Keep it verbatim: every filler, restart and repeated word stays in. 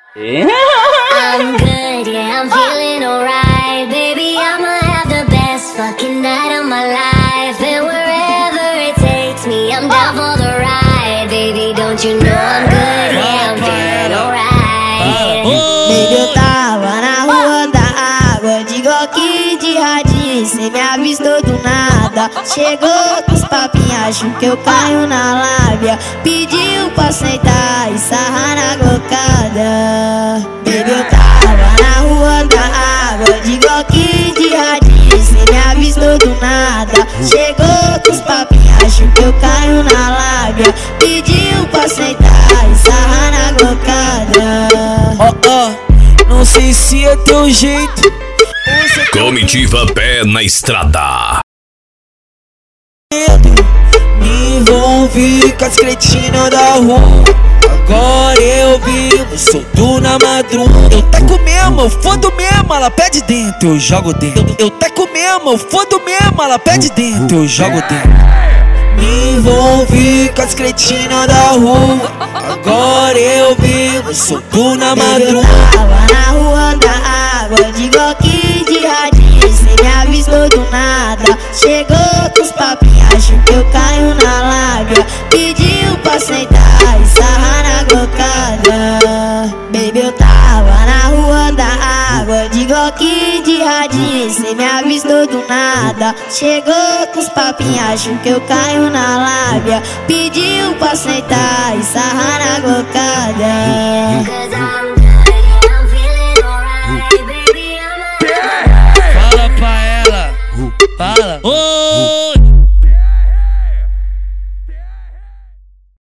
I'm good, yeah, I'm feeling alright. Baby, I'ma have the best fucking night of my life. And wherever it takes me, I'm down for the ride. Baby, don't you know I'm good, yeah, I'm feeling alright. Baby, eu tava na rua da água, de Glock de radinho, cê me avistou do nada. Chegou com os papinhos, acho que eu caio na lábia. Pediu pra sentar e sarrar na glocada. Baby, eu tava na rua da água, de Glock de radinho, cê me avistou do nada. Chegou com os papinhos, acho que eu caio na lábia. Pediu pra sentar e sarrar na glocada. Ó, ó, não sei se é teu jeito. Comitiva Pé na Estrada. Me envolvi com as cretinas da rua. Agora eu vivo solto na madruga. Eu taco mesmo, eu fodo mesmo, ela pede dentro, eu jogo dentro. Eu taco mesmo, eu fodo mesmo, ela pede dentro, eu jogo dentro. Me envolvi com as cretinas da rua. Agora eu vivo solto na madruga. Eu tava na rua da água, de Glock de radinho, cê me avistou do nada. Chegou com os papinhos, acho que eu caio na lábia. Pediu pra sentar e sarrar na glocada. Baby, eu tava na rua da água, de Glock de radinho, cê me avistou do nada. Chegou com os papinhos, acho que eu caio na lábia. Pediu pra sentar e sarrar na glocada.